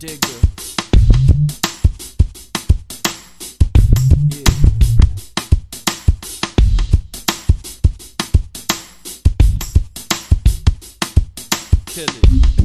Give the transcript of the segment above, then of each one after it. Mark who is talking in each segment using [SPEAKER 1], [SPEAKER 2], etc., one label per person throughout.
[SPEAKER 1] digger. Yeah. Kill it.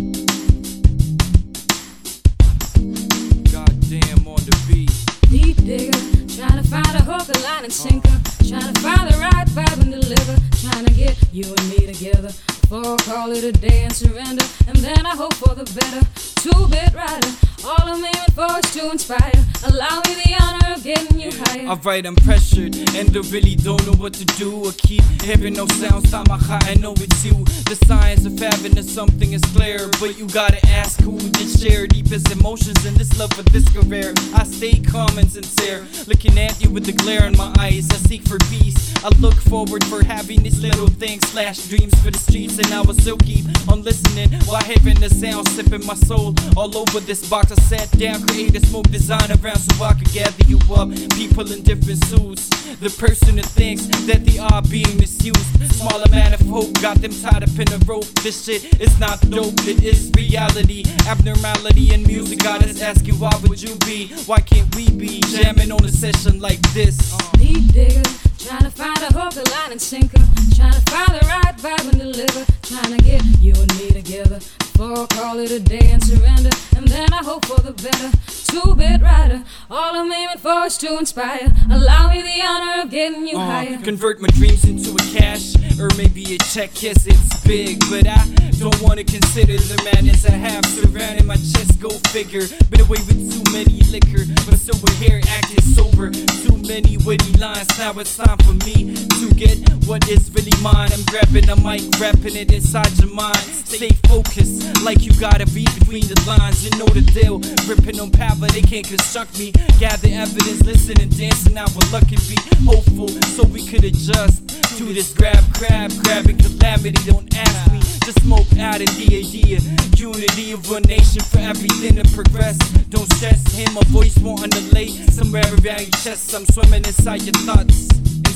[SPEAKER 1] Goddamn on the beat.
[SPEAKER 2] Deep digger, trying to find a hook, a line and sinker. Trying to find the right vibe and deliver. Trying to get you and me together. Before I call it a day and surrender. And then I hope for the better. 2-bit rider, all I'm aiming for is to inspire. Allow me the honor of getting you higher.
[SPEAKER 1] Alright, I'm pressured and I really don't know what to do. I keep hearing no sounds, time I high, I know it's you. The science of having something is clear, but you gotta ask who did share deepest emotions in this love for this career. I stay calm and sincere, looking at you with the glare in my eyes. I seek for peace, I look forward for having these little things / dreams for the streets. And I will still keep on listening while hearing the sound, sipping my soul all over this box. I sat down, created smoke design around so I could gather you up. People in different suits, the person who thinks that they are being misused. Small amount of hope got them tied up in a rope. This shit is not dope, it is reality. Abnormality in music got us asking why would you be? Why can't we be jamming on a session like this?
[SPEAKER 2] Deep digger, trying to find a hook, a line and sinker. Trying to find the right vibe and deliver. Trying to get you and me together. Before I call it a day and surrender. And then I hope for the better. 2-bit rider, all I'm aiming for is to inspire. Allow me the honor of getting you higher.
[SPEAKER 1] Convert my dreams into a cash, or maybe a check. Yes, it's big, but I don't wanna consider the madness I have surrounding my chest. Go figure, been away with too many liquor, but still we're here acting sober. Too many witty lines, now it's time for me to get what is really mine. I'm grabbing a mic, rapping it inside your mind. Stay focused, like you gotta read between the lines. You know the deal, ripping on power, they can't construct me. Gather evidence, listen and dancing out with luck and be hopeful, so we could adjust to this grabbing calamity. Don't ask me to smoke out of the idea. Unity of a nation for everything to progress. Don't stress, hear my voice wanting to lay somewhere around your chest. I'm swimming inside your thoughts,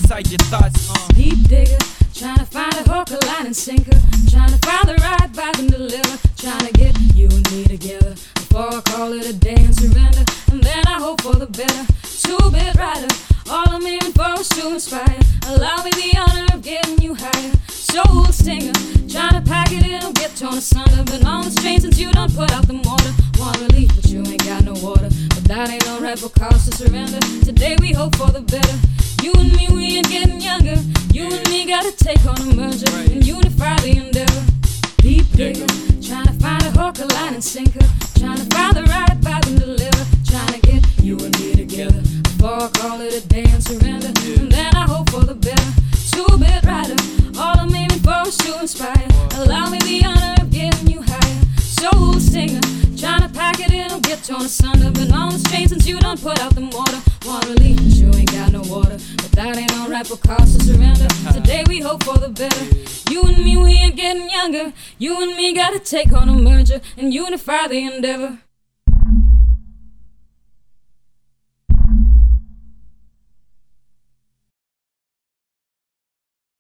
[SPEAKER 2] Deep digger, trying to find a hook, a line and sinker. Trying to find the right vibe and deliver. Trying to get you and me together. Before I call it a day and surrender. And then I hope for the better. 2-bit rider, all I'm aiming for is to inspire. Allow me the honor of getting you higher. Soul stinger, trying to pack it in, get torn asunder. Been on the strain since you don't put out the mortar. Want relief, but you ain't got no water. But that ain't no right for cause to surrender. Today we hope for the better. You and me, we ain't getting younger. You and me gotta take on a merger and unify the endeavor. Deep digger, trying to find a hook, a line and sinker. Trying to find the right vibe and deliver. Trying to get you and me together. Before I call it a day and surrender. And then I hope for the better. 2-bit rider, all I'm aiming for is to inspire. Allow me the honor of getting you higher. Soul stinger, trying to pack it in, get torn asunder. Been on the strain since you don't put out the mortar. Want relief, but you ain't got no water. But that ain't no right for cause to surrender. Today we hope for the better. You and me, we ain't getting younger. You and me gotta take on a merger and unify the endeavor.